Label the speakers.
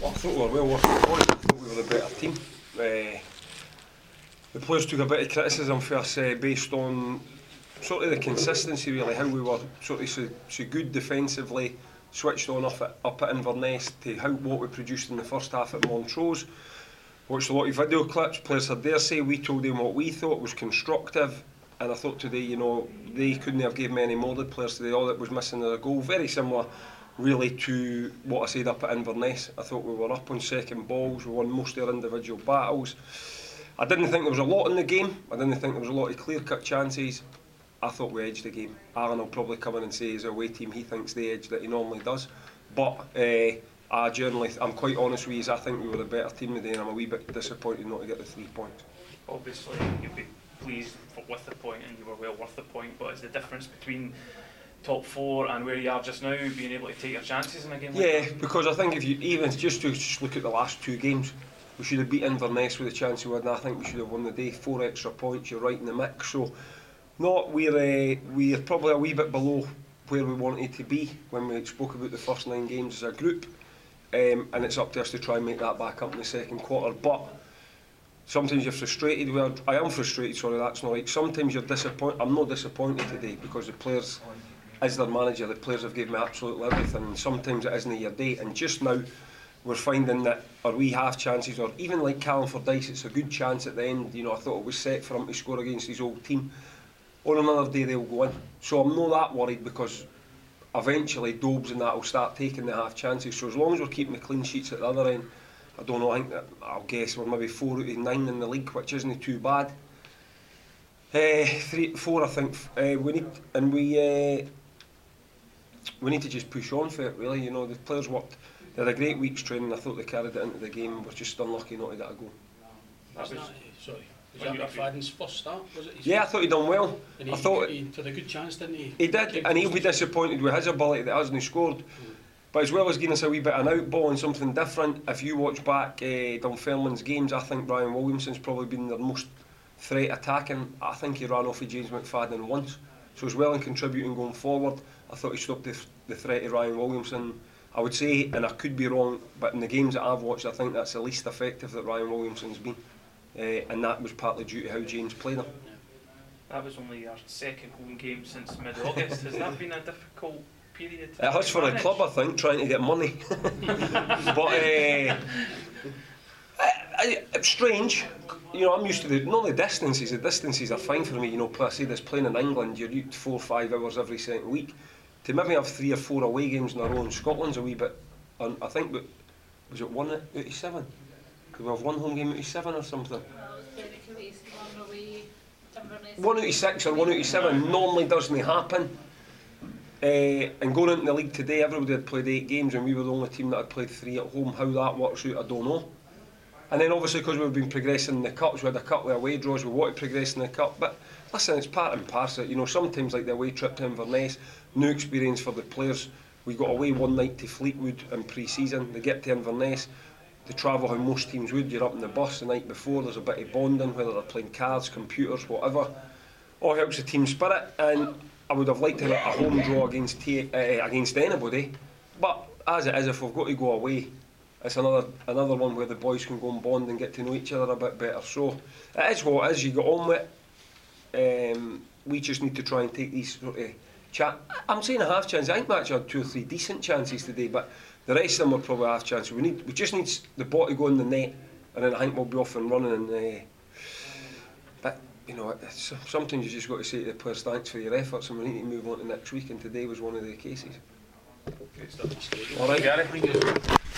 Speaker 1: Well, I thought we were well worth the point. I thought we were the better team. The players took a bit of criticism for us based on sort of the consistency, really, how we were sort of so good defensively, switched on up at Inverness, to what we produced in the first half at Montrose. Watched a lot of video clips, players had their say, we told them what we thought was constructive, and I thought today, you know, they couldn't have given me any more, the players today. All that was missing was a goal, very similar really to what I said up at Inverness. I thought we were up on second balls, we won most of our individual battles. I didn't think there was a lot in the game, I didn't think there was a lot of clear-cut chances. I thought we edged the game. Alan will probably come in and say as a away team he thinks they edged it, he normally does. But I'm quite honest with you, I think we were the better team today, and I'm a wee bit disappointed not to get the 3 points.
Speaker 2: Obviously you'd be pleased with the point, and you were well worth the point, but is the difference between top 4 and where you are just now being able to take your chances in a game like that?
Speaker 1: Yeah, because I think if you even just look at the last 2 games, we should have beat Inverness with a chance of winning. I think we should have won the day. 4 extra points, you're right in the mix. So we're probably a wee bit below where we wanted to be when we spoke about the first 9 games as a group, and it's up to us to try and make that back up in the second quarter. But sometimes you're frustrated. I am frustrated, sorry, that's not right. Sometimes you're disappointed. I'm not disappointed today because the players, as their manager, the players have given me absolutely everything, and sometimes it isn't your day. And just now we're finding that we have chances, or even like Callum Fordyce, it's a good chance at the end. You know, I thought it was set for him to score against his old team. On another day they'll go in. So I'm not that worried, because eventually Dobes and that will start taking the half chances. So as long as we're keeping the clean sheets at the other end, I don't know, I think that, I'll guess we're maybe 4 out of 9 in the league, which isn't too bad. 3, 4 I think we need to just push on for it, really. You know, the players worked, they had a great week's training. I thought they carried it into the game, and were just unlucky not to get a goal.
Speaker 3: Was that McFadden's first start? Was it?
Speaker 1: Yeah, I thought he'd done well.
Speaker 3: And
Speaker 1: I thought
Speaker 3: he took a good chance, didn't he?
Speaker 1: He did, and he'll be disappointed with his ability that hasn't scored. But as well as giving us a wee bit of an outball and something different, if you watch back Dunfermline's games, I think Ryan Williamson's probably been their most threat attacking. I think he ran off of James McFadden once. So as well in contributing going forward, I thought he stopped the threat of Ryan Williamson. I would say, and I could be wrong, but in the games that I've watched, I think that's the least effective that Ryan Williamson's been. And that was partly due to how James played him.
Speaker 2: That was only our second home game since mid-August. Has that been a difficult period?
Speaker 1: It has for the club, I think, trying to get money. But it's strange. You know, I'm used to not the distances. The distances are fine for me. You know, I say this, playing in England, you're out 4 or 5 hours every second week. To maybe have 3 or 4 away games in a row in Scotland's a wee bit. I think, but was it 1 out of 7? Could we have 1 home game out of 7 or something? 1 out of 6 or 1 out of 7 normally doesn't happen. And going into the league today, everybody had played 8 games, and we were the only team that had played 3 at home. How that works out, I don't know. And then obviously, because we've been progressing in the cups, we had a couple of away draws, we want to progress in the cup. But listen, it's part and parcel. You know, sometimes like the away trip to Inverness, new experience for the players. We got away one night to Fleetwood in pre-season. They get to Inverness, they travel how most teams would. You're up in the bus the night before, there's a bit of bonding, whether they're playing cards, computers, whatever. All helps the team spirit, and I would have liked to have a home draw against anybody. But as it is, if we've got to go away, it's another one where the boys can go and bond and get to know each other a bit better. So it is what it is, you get on with it. We just need to try and take these sort of I'm saying a half chance. I think we actually had 2 or 3 decent chances today, but the rest of them were probably half chances. We just need the ball to go in the net, and then I think we'll be off and running. And but you know, sometimes you just got to say to the players, thanks for your efforts, and we need to move on to next week. And today was one of the cases.
Speaker 3: Good stuff.
Speaker 1: All right, Gary.